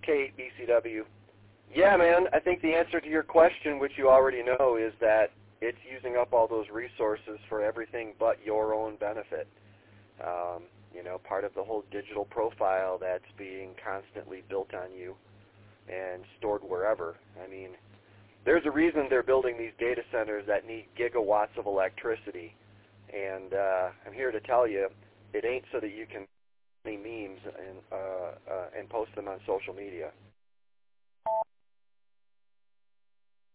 Kate, BCW. Yeah, man, I think the answer to your question, which you already know, is that it's using up all those resources for everything but your own benefit. Part of the whole digital profile that's being constantly built on you and stored wherever. I mean, there's a reason they're building these data centers that need gigawatts of electricity. And I'm here to tell you, it ain't so that you can make memes and post them on social media.